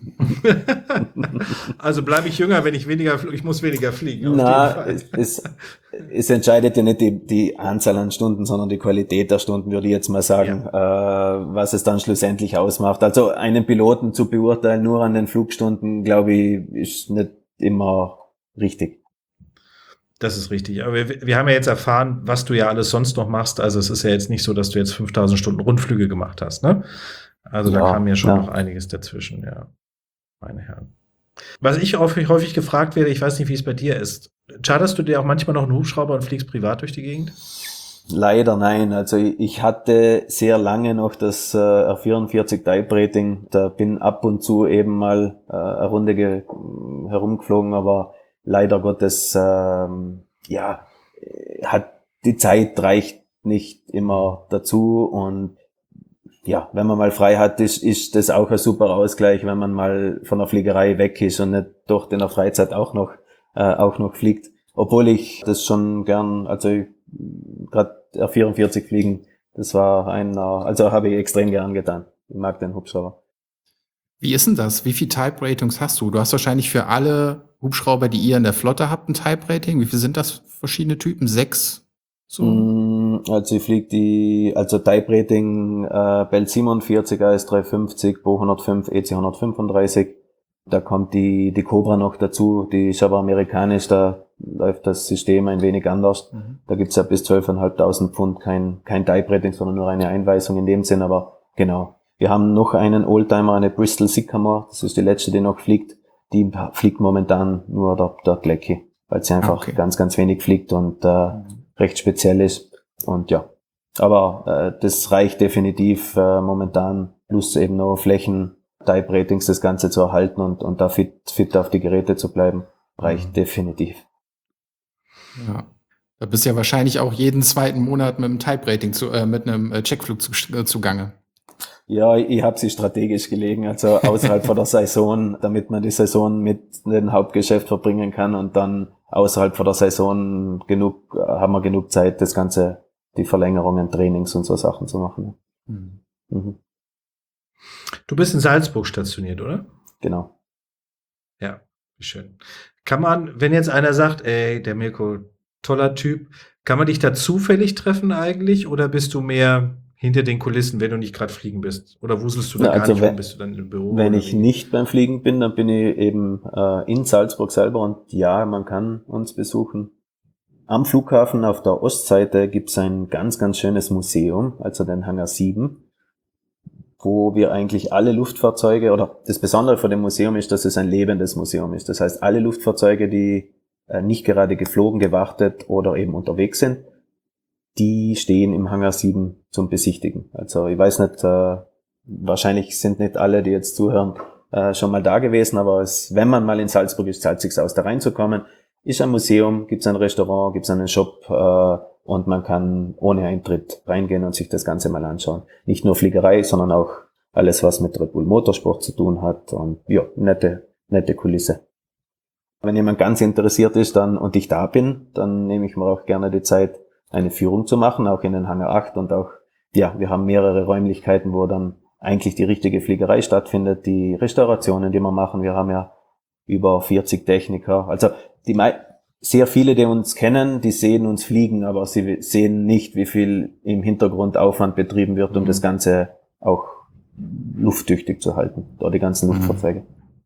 Also bleibe ich jünger, wenn ich weniger fl- ich muss weniger fliegen. Auf Na, jeden Fall. es, es, es entscheidet ja nicht die, die Anzahl an Stunden, sondern die Qualität der Stunden, würde ich jetzt mal sagen, äh, was es dann schlussendlich ausmacht. Also einen Piloten zu beurteilen nur an den Flugstunden, glaube ich, ist nicht immer richtig. Das ist richtig. Aber wir, wir haben ja jetzt erfahren, was du ja alles sonst noch machst. Also es ist ja jetzt nicht so, dass du jetzt fünftausend Stunden Rundflüge gemacht hast, ne? Also da Ja, kam ja schon ja. noch einiges dazwischen, ja. Meine Herren. Was ich häufig, häufig gefragt werde, ich weiß nicht, wie es bei dir ist. Charterst du dir auch manchmal noch einen Hubschrauber und fliegst privat durch die Gegend? Leider nein. Also ich ich hatte sehr lange noch das äh, R vierundvierzig Type Rating. Da bin ab und zu eben mal äh, eine Runde ge herumgeflogen, aber leider Gottes, ähm, ja, äh, hat die Zeit reicht nicht immer dazu und ja, wenn man mal frei hat, ist, ist das auch ein super Ausgleich, wenn man mal von der Fliegerei weg ist und nicht doch in der Freizeit auch noch äh, auch noch fliegt. Obwohl ich das schon gern, also gerade R vierundvierzig fliegen, das war einer, also habe ich extrem gern getan. Ich mag den Hubschrauber. Wie ist denn das? Wie viele Type-Ratings hast du? Du hast wahrscheinlich für alle Hubschrauber, die ihr in der Flotte habt, ein Type-Rating. Wie viele sind das verschiedene Typen? Sechs? So? Mm, Also ich fliege die, also Type Rating äh, Bell siebenundvierzig, A S dreihundertfünfzig, Bo hundertfünf, E C hundertfünfunddreißig. Da kommt die die Cobra noch dazu, die ist aber amerikanisch, da läuft das System ein wenig anders. Mhm. Da gibt's ja bis zwölftausendfünfhundert Pfund kein kein Type Rating, sondern nur eine Einweisung in dem Sinn, aber genau. Wir haben noch einen Oldtimer, eine Bristol Sycamore, das ist die letzte, die noch fliegt. Die fliegt momentan nur der, der Glecki, weil sie einfach Okay. ganz, ganz wenig fliegt und äh, recht speziell ist. Und ja, aber äh, das reicht definitiv äh, momentan, plus eben noch Flächen, Type-Ratings, das Ganze zu erhalten und, und da fit, fit auf die Geräte zu bleiben, reicht Mhm. definitiv. Ja. Da bist du ja wahrscheinlich auch jeden zweiten Monat mit einem Type-Rating zu, äh, mit einem äh, Checkflug zu, äh, zugange. Ja, ich habe sie strategisch gelegen, also außerhalb von der Saison, damit man die Saison mit dem Hauptgeschäft verbringen kann und dann außerhalb von der Saison genug, äh, haben wir genug Zeit, das Ganze, die Verlängerungen, Trainings und so Sachen zu machen. Mhm. Mhm, Du bist in Salzburg stationiert, oder? genau. Ja, wie schön. Kann man, wenn jetzt einer sagt, ey, der Mirko, toller Typ, kann man dich da zufällig treffen eigentlich? Oder bist du mehr hinter den Kulissen, wenn du nicht gerade fliegen bist? Oder wuselst du da Na, gar also nicht wenn- rum? Bist du dann im Büro? Wenn oder ich wie? nicht beim Fliegen bin, dann bin ich eben äh, in Salzburg selber und ja, man kann uns besuchen. Am Flughafen auf der Ostseite gibt's ein ganz, ganz schönes Museum, also den Hangar sieben, wo wir eigentlich alle Luftfahrzeuge, oder das Besondere von dem Museum ist, dass es ein lebendes Museum ist. Das heißt, alle Luftfahrzeuge, die äh, nicht gerade geflogen, gewartet oder eben unterwegs sind, die stehen im Hangar sieben zum Besichtigen. Also ich weiß nicht, äh, wahrscheinlich sind nicht alle, die jetzt zuhören, äh, schon mal da gewesen, aber es, wenn man mal in Salzburg ist, zahlt sich's aus, da reinzukommen. Ist ein Museum, gibt's ein Restaurant, gibt's einen Shop äh, und man kann ohne Eintritt reingehen und sich das Ganze mal anschauen. Nicht nur Fliegerei, sondern auch alles, was mit Red Bull Motorsport zu tun hat und ja, nette, nette Kulisse. Wenn jemand ganz interessiert ist dann und ich da bin, dann nehme ich mir auch gerne die Zeit, eine Führung zu machen, auch in den Hangar acht und auch, ja, wir haben mehrere Räumlichkeiten, wo dann eigentlich die richtige Fliegerei stattfindet, die Restaurationen, die wir machen. Wir haben ja über vierzig Techniker. Also die sehr viele, die uns kennen, die sehen uns fliegen, aber sie sehen nicht, wie viel im Hintergrund Aufwand betrieben wird, um mhm. das Ganze auch lufttüchtig zu halten, da die ganzen Luftfahrzeuge.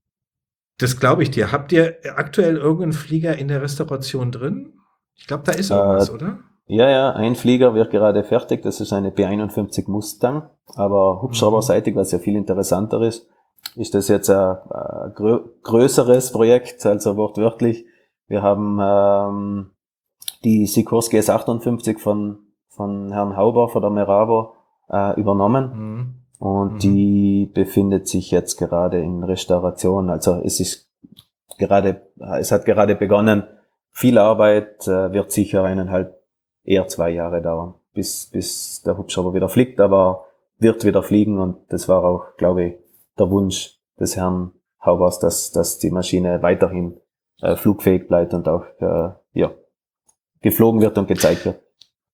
Das glaube ich dir. Habt ihr aktuell irgendeinen Flieger in der Restauration drin? Ich glaube, da ist irgendwas, äh, oder? Ja, ja, ein Flieger wird gerade fertig, das ist eine B einundfünfzig Mustang, aber hubschrauberseitig, was ja viel interessanter ist, ist das jetzt ein, ein grö- größeres Projekt, also wortwörtlich. Wir haben ähm, die Sikorsky S achtundfünfzig von von Herrn Hauber von der Meravo äh, übernommen mhm. und mhm. die befindet sich jetzt gerade in Restauration. Also es ist gerade, es hat gerade begonnen. Viel Arbeit, äh, wird sicher eineinhalb, eher zwei Jahre dauern, bis bis der Hubschrauber wieder fliegt, aber wird wieder fliegen und das war auch, glaube ich, der Wunsch des Herrn Haubers, dass dass die Maschine weiterhin äh, flugfähig bleibt und auch äh, ja geflogen wird und gezeigt wird.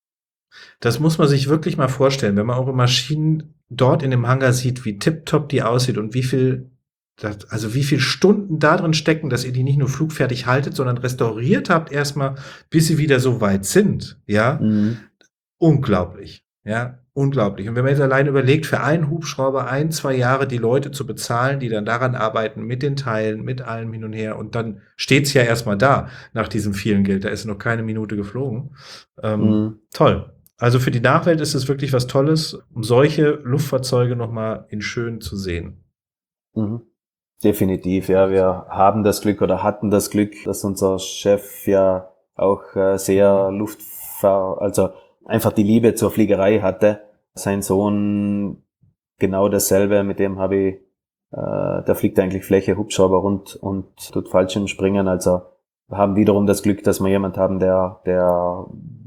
Das muss man sich wirklich mal vorstellen, wenn man eure Maschinen dort in dem Hangar sieht, wie tipptopp die aussieht und wie viel, also wie viel Stunden da drin stecken, dass ihr die nicht nur flugfertig haltet, sondern restauriert habt erstmal, bis sie wieder so weit sind. Ja, mhm. Unglaublich. Ja, unglaublich. Und wenn man jetzt allein überlegt, für einen Hubschrauber ein, zwei Jahre die Leute zu bezahlen, die dann daran arbeiten, mit den Teilen, mit allem hin und her, und dann steht's ja erstmal da, nach diesem vielen Geld. Da ist noch keine Minute geflogen. Ähm, mhm. Toll. Also für die Nachwelt ist es wirklich was Tolles, um solche Luftfahrzeuge nochmal in schön zu sehen. Mhm. Definitiv, ja. Wir haben das Glück oder hatten das Glück, dass unser Chef ja auch äh, sehr Luftfahr-, also einfach die Liebe zur Fliegerei hatte. Sein Sohn genau dasselbe, mit dem habe ich, äh, der fliegt eigentlich Fläche, Hubschrauber rund und tut Fallschirmspringen. Also wir haben wiederum das Glück, dass wir jemand haben, der, der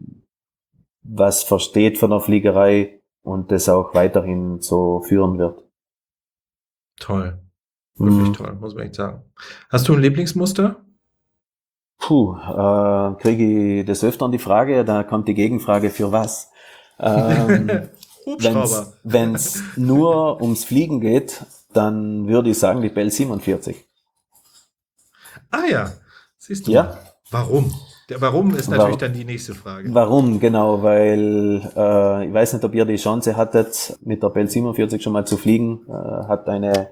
was versteht von der Fliegerei und das auch weiterhin so führen wird. Toll. Wirklich hm. toll, muss man echt sagen. Hast du ein Lieblingsmuster? Puh, äh, kriege ich des Öfteren die Frage, da kommt die Gegenfrage, für was? Ähm, Hubschrauber. Wenn es nur ums Fliegen geht, dann würde ich sagen die Bell siebenundvierzig. Ah ja, siehst du. Ja. Warum? Der Warum ist natürlich dann die nächste Frage. Warum, genau, weil äh, ich weiß nicht, ob ihr die Chance hattet, mit der Bell siebenundvierzig schon mal zu fliegen, äh, hat eine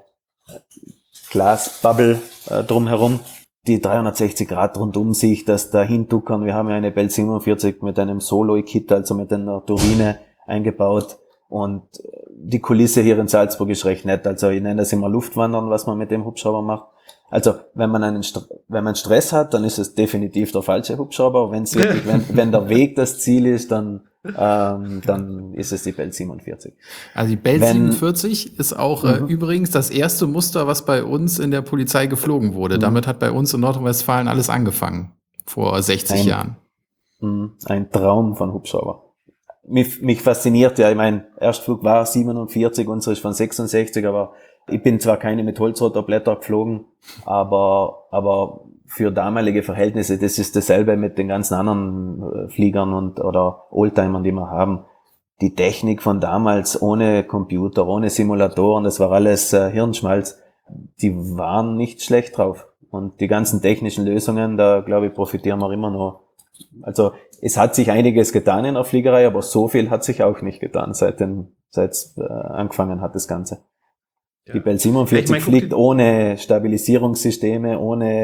Glasbubble äh, drumherum, die dreihundertsechzig Grad rund um sich, das da hintuckern. Wir haben ja eine Bell siebenundvierzig mit einem Solo-Kit, also mit einer Turbine eingebaut, und die Kulisse hier in Salzburg ist recht nett. Also ich nenne das immer Luftwandern, was man mit dem Hubschrauber macht. Also wenn man einen St- wenn man Stress hat, dann ist es definitiv der falsche Hubschrauber. Wenn's wirklich, wenn, wenn der Weg das Ziel ist, dann ähm, dann ist es die Bell siebenundvierzig. Also die Bell wenn, siebenundvierzig ist auch mhm. äh, übrigens das erste Muster, was bei uns in der Polizei geflogen wurde. Mhm. Damit hat bei uns in Nordrhein-Westfalen alles angefangen, vor sechzig ein, Jahren. Mh, ein Traum von Hubschrauber. Mich, mich fasziniert ja, ich mein Erstflug war siebenundvierzig, unsere ist von sechsundsechzig, aber ich bin zwar keine mit Holzrotorblätter geflogen, aber aber für damalige Verhältnisse, das ist dasselbe mit den ganzen anderen Fliegern und oder Oldtimern, die wir haben. Die Technik von damals ohne Computer, ohne Simulatoren, das war alles äh, Hirnschmalz, die waren nicht schlecht drauf. Und die ganzen technischen Lösungen, da glaube ich, profitieren wir immer noch. Also es hat sich einiges getan in der Fliegerei, aber so viel hat sich auch nicht getan, seit den, seit es äh, angefangen hat, das Ganze. Ja. Die Bell siebenundvierzig ja, ich mein, fliegt ohne Stabilisierungssysteme, ohne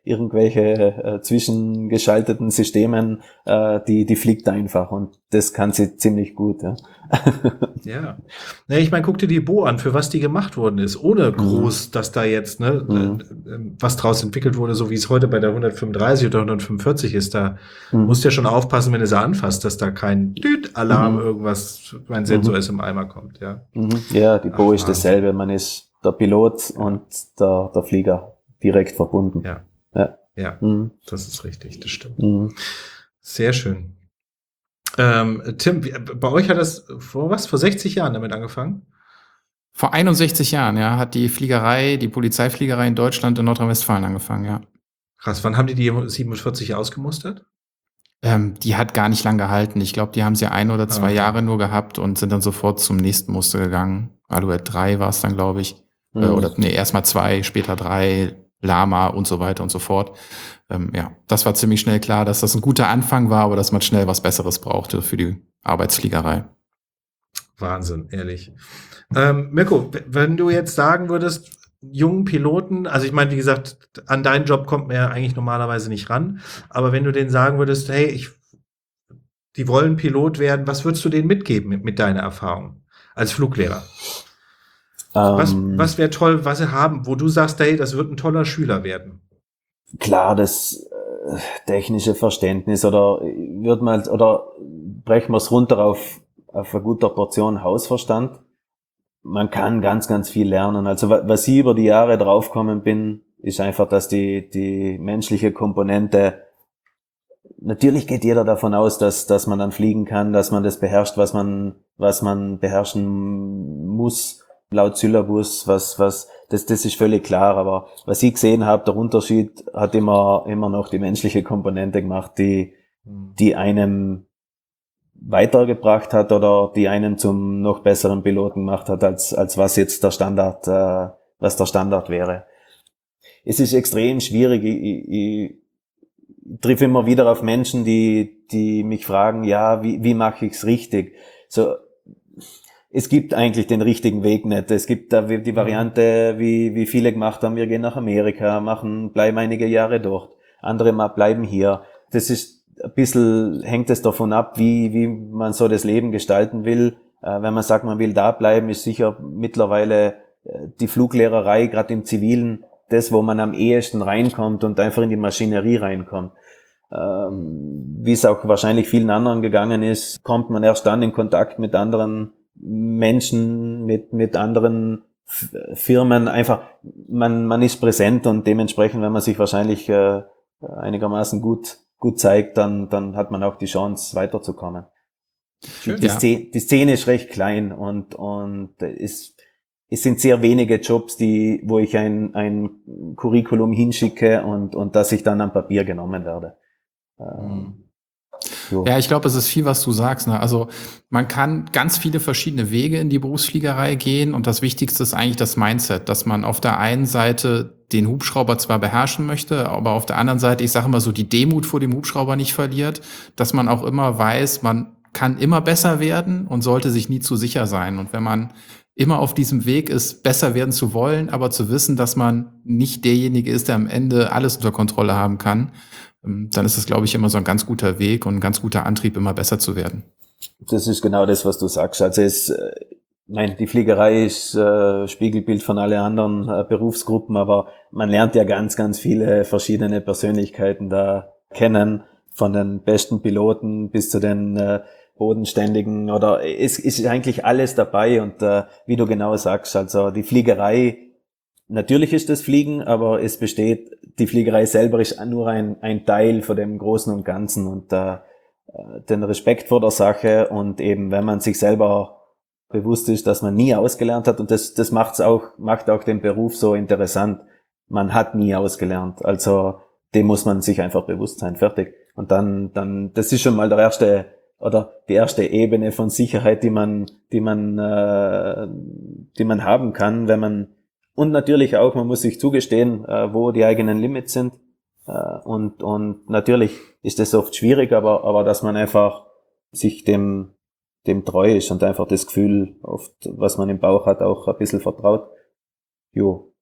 irgendwelche äh, zwischengeschalteten Systemen, äh, die, die fliegt einfach und das kann sie ziemlich gut. Ja, Ja. Ne, ich meine, guck dir die Bo an, für was die gemacht worden ist, ohne groß, mhm. dass da jetzt ne, Mhm. äh, äh, was draus entwickelt wurde, so wie es heute bei der hundertfünfunddreißig oder hundertfünfundvierzig ist. Da musst Mhm. du ja schon aufpassen, wenn du sie anfasst, dass da kein Düt-Alarm, Mhm. irgendwas, mein Sensor Mhm. ist im Eimer kommt, ja. Mhm. Ja, die Bo Ach, ist Wahnsinn. dasselbe. Man ist der Pilot Ja, und der, der Flieger direkt verbunden. ja, Ja. ja, Mhm. das ist richtig, das stimmt. Mhm. Sehr schön. Ähm, Tim, wie, bei euch hat das vor was? Vor sechzig Jahren damit angefangen? Vor einundsechzig Jahren, ja, hat die Fliegerei, die Polizeifliegerei in Deutschland in Nordrhein-Westfalen angefangen, ja. Krass, wann haben die die siebenundvierzig ausgemustert? Ähm, die hat gar nicht lang gehalten. Ich glaube, die haben sie ein oder Ah, zwei okay. Jahre nur gehabt und sind dann sofort zum nächsten Muster gegangen. Alouette drei war es dann, glaube ich. Äh, Mhm. oder nee, erstmal zwei, später drei, Lama und so weiter und so fort. Ähm, ja, das war ziemlich schnell klar, dass das ein guter Anfang war, aber dass man schnell was Besseres brauchte für die Arbeitsfliegerei. Wahnsinn, ehrlich. Ähm, Mirko, w- wenn du jetzt sagen würdest, jungen Piloten, also ich meine, wie gesagt, an deinen Job kommt man ja eigentlich normalerweise nicht ran, aber wenn du denen sagen würdest, hey, ich, die wollen Pilot werden, was würdest du denen mitgeben mit, mit deiner Erfahrung als Fluglehrer? Was, Ähm, was wäre toll, was sie haben, wo du sagst, hey, das wird ein toller Schüler werden? klar, das äh, technische Verständnis oder wird man oder brechen wir es runter auf, auf eine gute Portion Hausverstand. Man kann ganz, ganz viel lernen. Also wa- was ich über die Jahre draufgekommen bin, ist einfach, dass die, die menschliche Komponente, natürlich geht jeder davon aus, dass, dass man dann fliegen kann, dass man das beherrscht, was man, was man beherrschen muss, laut Syllabus, was, was, das, das ist völlig klar. Aber was ich gesehen habe, der Unterschied hat immer, immer noch die menschliche Komponente gemacht, die, Hm. die einem weitergebracht hat oder die einen zum noch besseren Piloten gemacht hat, als, als was jetzt der Standard, äh, was der Standard wäre. Es ist extrem schwierig. Ich, ich, ich triff immer wieder auf Menschen, die, die mich fragen, ja, wie, wie mache ich's richtig? So, es gibt eigentlich den richtigen Weg nicht. Es gibt da die Mhm. Variante, wie, wie viele gemacht haben, wir gehen nach Amerika, machen, bleiben einige Jahre dort. Andere mal bleiben hier. Das ist ein bisschen, hängt es davon ab, wie, wie man so das Leben gestalten will. Äh, wenn man sagt, man will da bleiben, ist sicher mittlerweile äh, die Fluglehrerei, gerade im Zivilen, das, wo man am ehesten reinkommt und einfach in die Maschinerie reinkommt. Ähm, wie es auch wahrscheinlich vielen anderen gegangen ist, kommt man erst dann in Kontakt mit anderen Menschen, mit, mit anderen F- Firmen. Einfach, man, man ist präsent und dementsprechend, wenn man sich wahrscheinlich äh, einigermaßen gut, gut zeigt, dann, dann hat man auch die Chance, weiterzukommen. Die, Schön. die, Ja, Szene, die Szene ist recht klein und, und es, es sind sehr wenige Jobs, die, wo ich ein, ein Curriculum hinschicke und, und dass ich dann am Papier genommen werde. Ähm, Mhm. Ja, jo. ich glaube, es ist viel, was du sagst. Ne? Also man kann ganz viele verschiedene Wege in die Berufsfliegerei gehen und das Wichtigste ist eigentlich das Mindset, dass man auf der einen Seite den Hubschrauber zwar beherrschen möchte, aber auf der anderen Seite, ich sage immer so, die Demut vor dem Hubschrauber nicht verliert, dass man auch immer weiß, man kann immer besser werden und sollte sich nie zu sicher sein. Und wenn man immer auf diesem Weg ist, besser werden zu wollen, aber zu wissen, dass man nicht derjenige ist, der am Ende alles unter Kontrolle haben kann, dann ist es, glaube ich, immer so ein ganz guter Weg und ein ganz guter Antrieb, immer besser zu werden. Das ist genau das, was du sagst. Also es, äh, nein, die Fliegerei ist äh, Spiegelbild von alle anderen äh, Berufsgruppen, aber man lernt ja ganz, ganz viele verschiedene Persönlichkeiten da kennen, von den besten Piloten bis zu den äh, Bodenständigen oder es ist eigentlich alles dabei und äh, wie du genau sagst, also die Fliegerei, natürlich ist das Fliegen, aber es besteht, die Fliegerei selber ist nur ein, ein Teil von dem Großen und Ganzen und äh, den Respekt vor der Sache und eben, wenn man sich selber bewusst ist, dass man nie ausgelernt hat und das, das macht's auch, macht auch den Beruf so interessant. Man hat nie ausgelernt, also dem muss man sich einfach bewusst sein, fertig. Und dann, dann, das ist schon mal der erste oder die erste Ebene von Sicherheit, die man, die man, äh, die man haben kann, wenn man und natürlich auch, man muss sich zugestehen, äh, wo die eigenen Limits sind. Äh, und, und natürlich ist das oft schwierig, aber, aber dass man einfach sich dem, dem treu ist und einfach das Gefühl, oft, was man im Bauch hat, auch ein bisschen vertraut. Jo.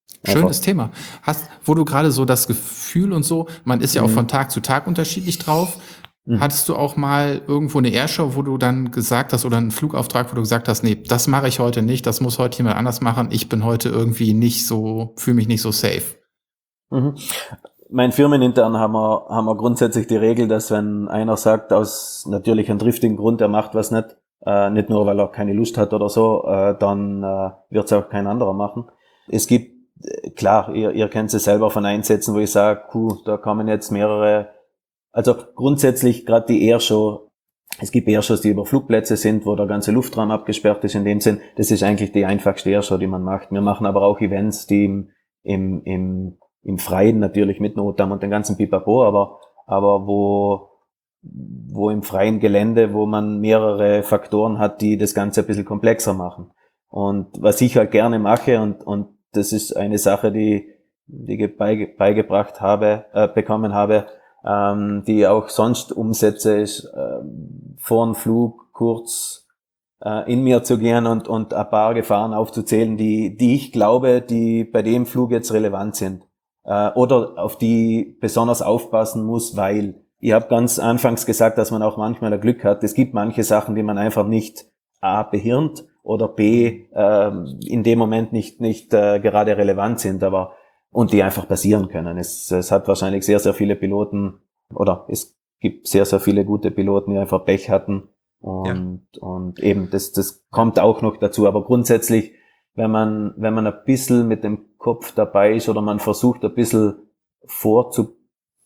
Schönes Thema. Hast, wo du gerade so das Gefühl und so, man ist ja auch Mhm. von Tag zu Tag unterschiedlich drauf. Mhm. Hattest du auch mal irgendwo eine Airshow, wo du dann gesagt hast, oder einen Flugauftrag, wo du gesagt hast, nee, das mache ich heute nicht, das muss heute jemand anders machen, ich bin heute irgendwie nicht so, fühle mich nicht so safe. Mhm. Mein Firmenintern haben wir, haben wir grundsätzlich die Regel, dass wenn einer sagt, aus natürlich einem driftigen Grund, er macht was nicht, äh, nicht nur, weil er keine Lust hat oder so, äh, dann äh, wird es auch kein anderer machen. Es gibt, äh, klar, ihr, ihr kennt es selber von Einsätzen, wo ich sage, puh, da kommen jetzt mehrere, also grundsätzlich gerade die Airshow, es gibt Airshows, die über Flugplätze sind, wo der ganze Luftraum abgesperrt ist in dem Sinn, das ist eigentlich die einfachste Airshow, die man macht. Wir machen aber auch Events, die im, im, im im Freien natürlich mit Notam und den ganzen Pipapo, aber, aber wo, wo im freien Gelände, wo man mehrere Faktoren hat, die das Ganze ein bisschen komplexer machen. Und was ich halt gerne mache, und, und das ist eine Sache, die, die ich beige, beigebracht habe, äh, bekommen habe, ähm, die auch sonst umsetze, ist, äh, vor dem Flug kurz, äh, in mir zu gehen und, und ein paar Gefahren aufzuzählen, die, die ich glaube, die bei dem Flug jetzt relevant sind. Oder auf die besonders aufpassen muss, weil ich habe ganz anfangs gesagt, dass man auch manchmal ein Glück hat. Es gibt manche Sachen, die man einfach nicht A, behirnt oder B, äh, in dem Moment nicht nicht äh, gerade relevant sind, aber und die einfach passieren können. Es, es hat wahrscheinlich sehr, sehr viele Piloten oder es gibt sehr, sehr viele gute Piloten, die einfach Pech hatten und, ja. und eben das, das kommt auch noch dazu. Aber grundsätzlich, wenn man, wenn man ein bisschen mit dem Kopf dabei ist oder man versucht ein bisschen vorzuplanen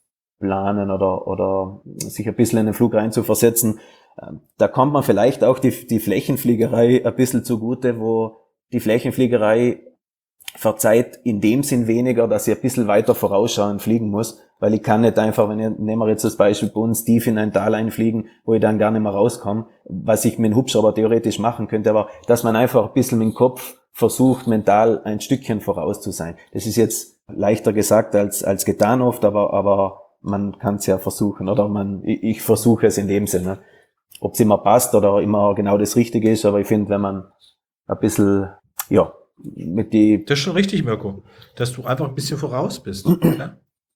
oder, oder sich ein bisschen in den Flug reinzuversetzen, da kommt man vielleicht auch die, die Flächenfliegerei ein bisschen zugute, wo die Flächenfliegerei verzeiht in dem Sinn weniger, dass ich ein bisschen weiter vorausschauen fliegen muss, weil ich kann nicht einfach, wenn ich, nehmen wir jetzt das Beispiel bei uns, tief in ein Tal einfliegen, wo ich dann gar nicht mehr rauskomme, was ich mit dem Hubschrauber theoretisch machen könnte, aber dass man einfach ein bisschen mit dem Kopf versucht, mental ein Stückchen voraus zu sein. Das ist jetzt leichter gesagt als, als getan oft, aber, aber man kann es ja versuchen, oder man, ich, ich versuche es in dem Sinne. Ob es immer passt oder immer genau das Richtige ist, aber ich finde, wenn man ein bisschen, ja, mit die... Das ist schon richtig, Mirko, dass du einfach ein bisschen voraus bist. Ja,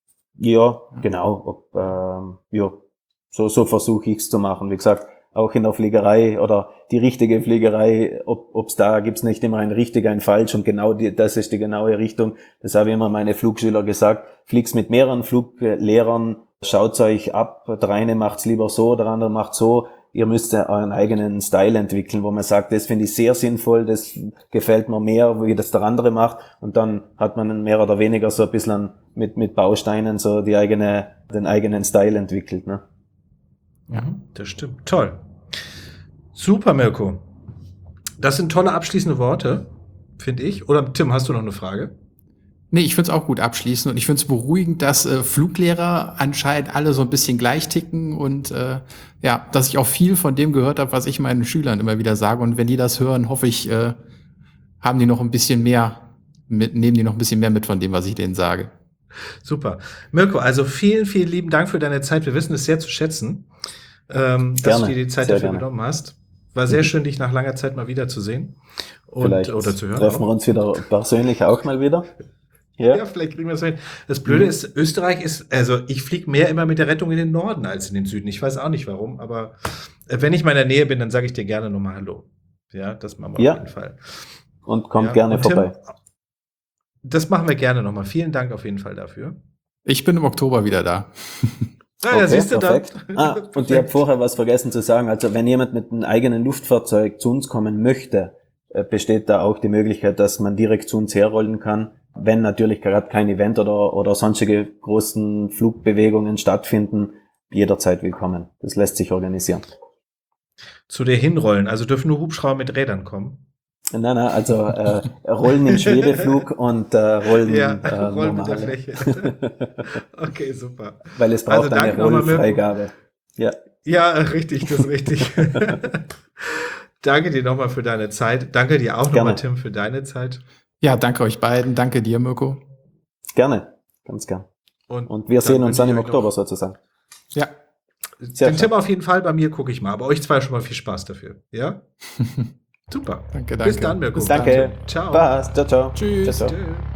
ja genau. Ob, ähm, ja, so, so versuche ich es zu machen. Wie gesagt, auch in der Fliegerei oder die richtige Fliegerei, ob ob's da gibt's nicht immer ein richtig, ein falsch und genau die, das ist die genaue Richtung. Das habe ich immer meine Flugschüler gesagt. Fliegt's mit mehreren Fluglehrern, schaut's euch ab. Der eine macht's lieber so, der andere macht so. Ihr müsst euren eigenen Style entwickeln, wo man sagt, das finde ich sehr sinnvoll, das gefällt mir mehr, wie das der andere macht. Und dann hat man mehr oder weniger so ein bisschen mit, mit Bausteinen so die eigene, den eigenen Style entwickelt, ne? Ja, das stimmt. Toll. Super, Mirko. Das sind tolle abschließende Worte, finde ich. Oder Tim, hast du noch eine Frage? Nee, ich finde es auch gut abschließend und ich finde es beruhigend, dass äh, Fluglehrer anscheinend alle so ein bisschen gleich ticken und äh, ja, dass ich auch viel von dem gehört habe, was ich meinen Schülern immer wieder sage. Und wenn die das hören, hoffe ich, äh, haben die noch ein bisschen mehr mit, nehmen die noch ein bisschen mehr mit von dem, was ich denen sage. Super. Mirko, also vielen, vielen lieben Dank für deine Zeit. Wir wissen es sehr zu schätzen, ähm, dass Gerne, du dir die Zeit sehr dafür gerne. genommen hast. War sehr schön, dich nach langer Zeit mal wiederzusehen. Und, Vielleicht oder zu hören. treffen auch. wir uns wieder persönlich auch mal wieder. Ja, Ja, vielleicht kriegen wir es hin. Das Blöde Mhm. ist, Österreich ist, also ich fliege mehr immer mit der Rettung in den Norden als in den Süden. Ich weiß auch nicht warum, aber äh, wenn ich mal in der Nähe bin, dann sage ich dir gerne nochmal Hallo. Ja, das machen wir Ja. auf jeden Fall. und kommt Ja, gerne und Tim, vorbei. Das machen wir gerne nochmal. Vielen Dank auf jeden Fall dafür. Ich bin im Oktober wieder da. Ah, ja, siehst du perfekt. dann. Ah, und ich habe vorher was vergessen zu sagen. Also wenn jemand mit einem eigenen Luftfahrzeug zu uns kommen möchte, äh, besteht da auch die Möglichkeit, dass man direkt zu uns herrollen kann. Wenn natürlich gerade kein Event oder, oder sonstige großen Flugbewegungen stattfinden, jederzeit willkommen. Das lässt sich organisieren. Zu dir hinrollen. Also dürfen nur Hubschrauber mit Rädern kommen. Nein, nein, also äh, Rollen im Schwebeflug und äh, Rollen, Ja, äh, rollen mit der normale. Fläche. Okay, super. Weil es braucht Also eine danke nochmal, Mirko. Rollfreigabe. Ja, Ja, richtig, das ist richtig. Danke dir nochmal für deine Zeit. Danke dir auch nochmal, Gerne. Tim, für deine Zeit. Ja, danke euch beiden. Danke dir, Mirko. gerne, ganz gern. Und, Und wir dann sehen uns wünsche dann ich im euch Oktober noch- sozusagen. Ja, Sehr Den schön. Tim auf jeden Fall, bei mir gucke ich mal. Aber euch zwei schon mal viel Spaß dafür. Ja? Super. danke, danke. Bis dann, Mirko. Bis dann. Danke. Ciao. Passt. Ciao, ciao. Tschüss. Ciao, ciao. Tschüss.